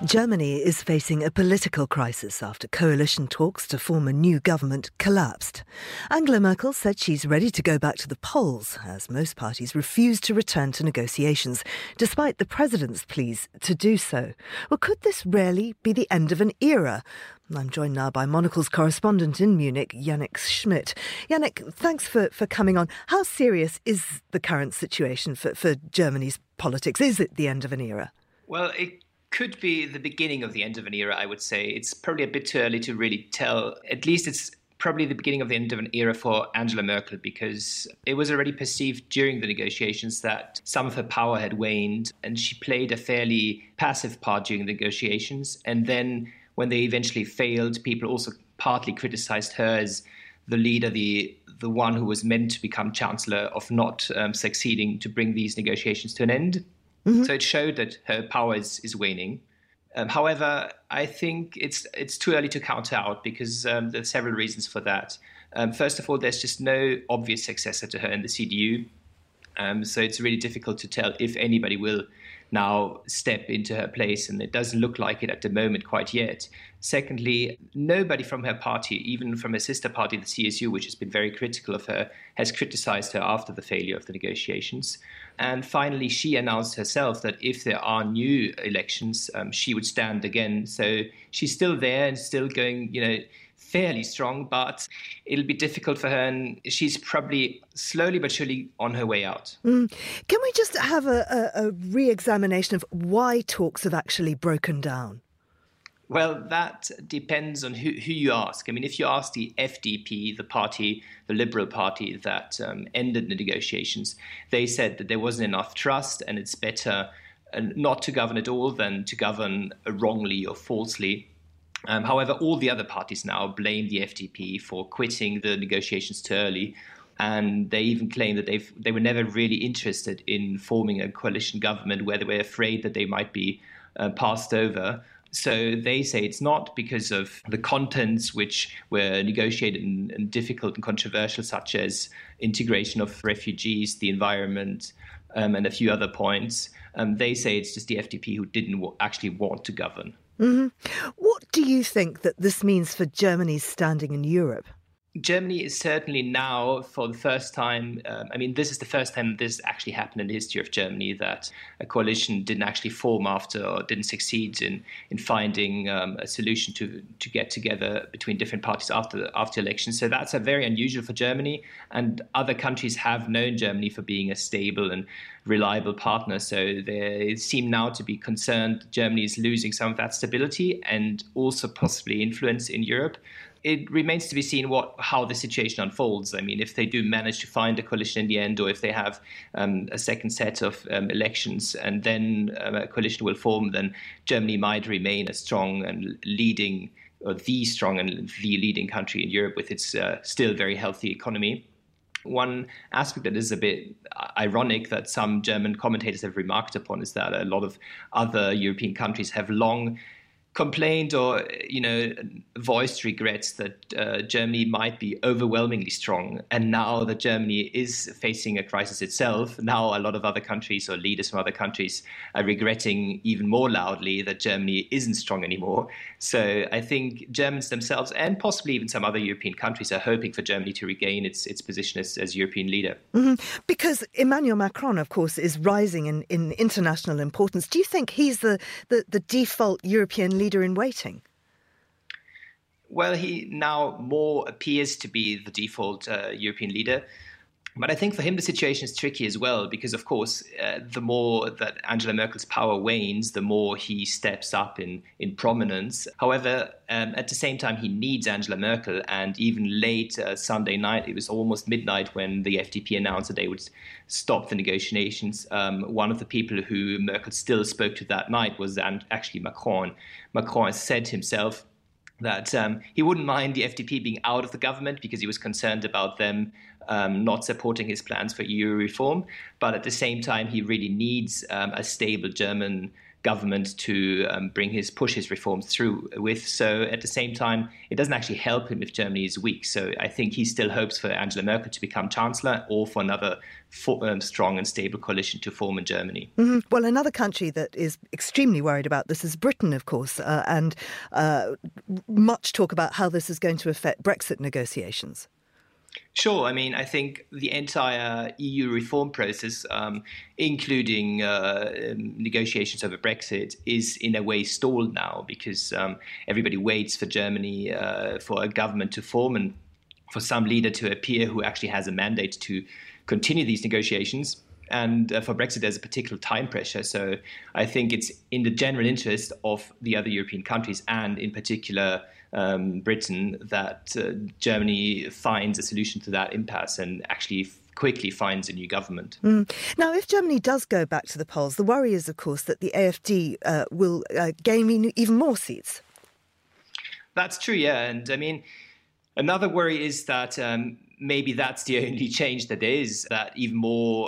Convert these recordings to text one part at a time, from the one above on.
Germany is facing a political crisis after coalition talks to form a new government collapsed. Angela Merkel said she's ready to go back to the polls, as most parties refuse to return to negotiations, despite the president's pleas to do so. Well, could this really be the end of an era? I'm joined now by Monocle's correspondent in Munich, Yannick Schmidt. Yannick, thanks for coming on. How serious is the current situation for Germany's politics? Is it the end of an era? Well, it could be the beginning of the end of an era, I would say. It's probably a bit too early to really tell. At least it's probably the beginning of the end of an era for Angela Merkel, because it was already perceived during the negotiations that some of her power had waned, and she played a fairly passive part during the negotiations. And then when they eventually failed, people also partly criticized her as the leader, the one who was meant to become chancellor, of not succeeding to bring these negotiations to an end. Mm-hmm. So it showed that her power is waning. However, I think it's too early to count out, because there are several reasons for that. First of all, there's just no obvious successor to her in the CDU. So it's really difficult to tell if anybody will now step into her place, and it doesn't look like it at the moment quite yet. Secondly, nobody from her party, even from her sister party, the CSU, which has been very critical of her, has criticized her after the failure of the negotiations. And finally, she announced herself that if there are new elections, she would stand again. So she's still there and still going, fairly strong, but it'll be difficult for her, and she's probably slowly but surely on her way out. Can we just have a re-examination of why talks have actually broken down? Well, that depends on who you ask. I mean, if you ask the FDP, the Liberal Party that ended the negotiations, they said that there wasn't enough trust, and it's better not to govern at all than to govern wrongly or falsely. However, all the other parties now blame the FDP for quitting the negotiations too early, and they even claim that they were never really interested in forming a coalition government, where they were afraid that they might be passed over. So they say it's not because of the contents which were negotiated and difficult and controversial, such as integration of refugees, the environment, and a few other points. They say it's just the FDP who didn't actually want to govern. Mm-hmm. What do you think that this means for Germany's standing in Europe? Germany is certainly now, for the first time, this is the first time this actually happened in the history of Germany, that a coalition didn't actually form after, or didn't succeed in finding a solution to get together between different parties after elections. So that's very unusual for Germany, and other countries have known Germany for being a stable and reliable partner. So they seem now to be concerned that Germany is losing some of that stability and also possibly influence in Europe. It remains to be seen how the situation unfolds. I mean, if they do manage to find a coalition in the end, or if they have a second set of elections and then a coalition will form, then Germany might remain a strong and leading, or the strong and the leading country in Europe with its still very healthy economy. One aspect that is a bit ironic that some German commentators have remarked upon is that a lot of other European countries have long complained or, voiced regrets that Germany might be overwhelmingly strong. And now that Germany is facing a crisis itself, now a lot of other countries or leaders from other countries are regretting even more loudly that Germany isn't strong anymore. So I think Germans themselves, and possibly even some other European countries, are hoping for Germany to regain its position as European leader. Mm-hmm. Because Emmanuel Macron, of course, is rising in international importance. Do you think he's the default European leader in waiting? Well, he now more appears to be the default European leader. But I think for him the situation is tricky as well, because, of course, the more that Angela Merkel's power wanes, the more he steps up in prominence. However, at the same time, he needs Angela Merkel. And even late Sunday night, it was almost midnight when the FDP announced that they would stop the negotiations. One of the people who Merkel still spoke to that night was actually Macron. Macron said himself that he wouldn't mind the FDP being out of the government because he was concerned about them not supporting his plans for EU reform. But at the same time, he really needs a stable German government to push his reforms through with. So at the same time, it doesn't actually help him if Germany is weak. So I think he still hopes for Angela Merkel to become chancellor or for another strong and stable coalition to form in Germany. Mm-hmm. Well, another country that is extremely worried about this is Britain, of course, and much talk about how this is going to affect Brexit negotiations. Sure. I mean, I think the entire EU reform process, including negotiations over Brexit, is in a way stalled now because everybody waits for Germany, for a government to form and for some leader to appear who actually has a mandate to continue these negotiations. And for Brexit, there's a particular time pressure. So I think it's in the general interest of the other European countries and in particular Britain that Germany finds a solution to that impasse and actually quickly finds a new government. Now, if Germany does go back to the polls, the worry is, of course, that the AfD will gain even more seats. That's true, yeah. And I mean, another worry is that maybe that's the only change that there is, that even more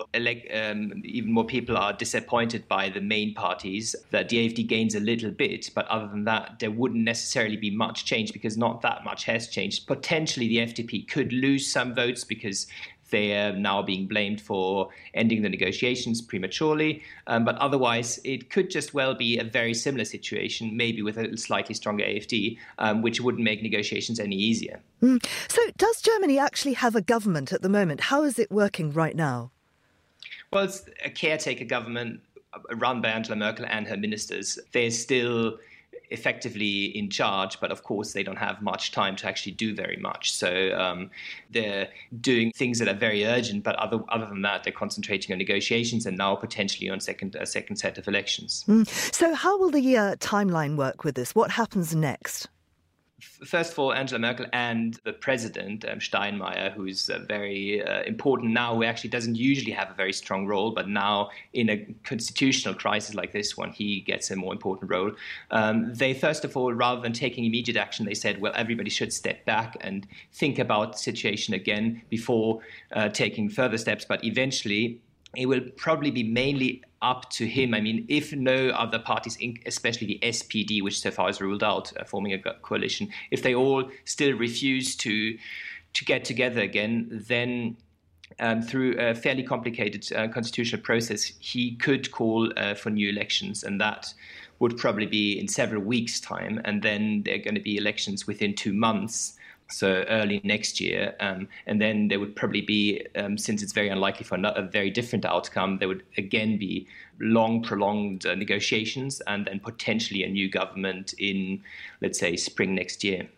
people are disappointed by the main parties, that the AfD gains a little bit. But other than that, there wouldn't necessarily be much change because not that much has changed. Potentially, the FDP could lose some votes because they are now being blamed for ending the negotiations prematurely. But otherwise, it could just well be a very similar situation, maybe with a slightly stronger AfD, which wouldn't make negotiations any easier. So does Germany actually have a government at the moment? How is it working right now? Well, it's a caretaker government run by Angela Merkel and her ministers. They're still effectively in charge, but of course they don't have much time to actually do very much. So they're doing things that are very urgent, but other than that, they're concentrating on negotiations and now potentially on a second set of elections. So how will the timeline work with this? What happens next? First of all, Angela Merkel and the president, Steinmeier, who's very important now, who actually doesn't usually have a very strong role, but now in a constitutional crisis like this one, he gets a more important role. They, first of all, rather than taking immediate action, they said, well, everybody should step back and think about the situation again before taking further steps. But eventually, it will probably be mainly up to him. I mean, if no other parties, especially the SPD, which so far is ruled out, forming a coalition, if they all still refuse to get together again, then through a fairly complicated constitutional process, he could call for new elections, and that would probably be in several weeks' time. And then there are going to be elections within 2 months. So early next year. And then there would probably be, since it's very unlikely for a very different outcome, there would again be long, prolonged negotiations and then potentially a new government in, let's say, spring next year.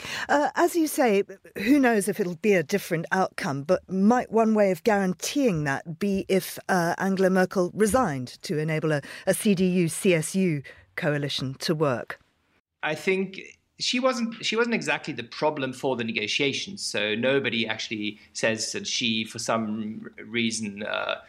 As you say, who knows if it'll be a different outcome, but might one way of guaranteeing that be if Angela Merkel resigned to enable a CDU-CSU coalition to work? I think she wasn't exactly the problem for the negotiations. So nobody actually says that she, for some reason,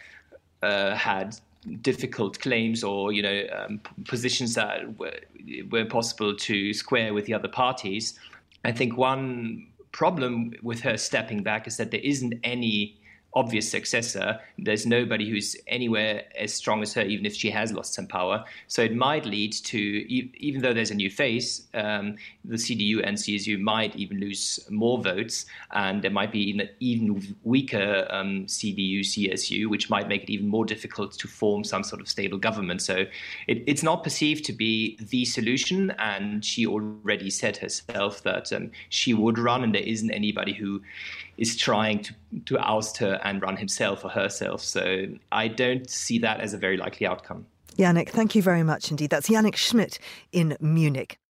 had difficult claims or positions that were impossible to square with the other parties. I think one problem with her stepping back is that there isn't any obvious successor. There's nobody who's anywhere as strong as her, even if she has lost some power. So it might lead to, even though there's a new face, the CDU and CSU might even lose more votes, and there might be an even weaker CDU, CSU, which might make it even more difficult to form some sort of stable government. So it's not perceived to be the solution, and she already said herself that she would run, and there isn't anybody who is trying to oust her and run himself or herself. So I don't see that as a very likely outcome. Yannick, thank you very much indeed. That's Yannick Schmidt in Munich.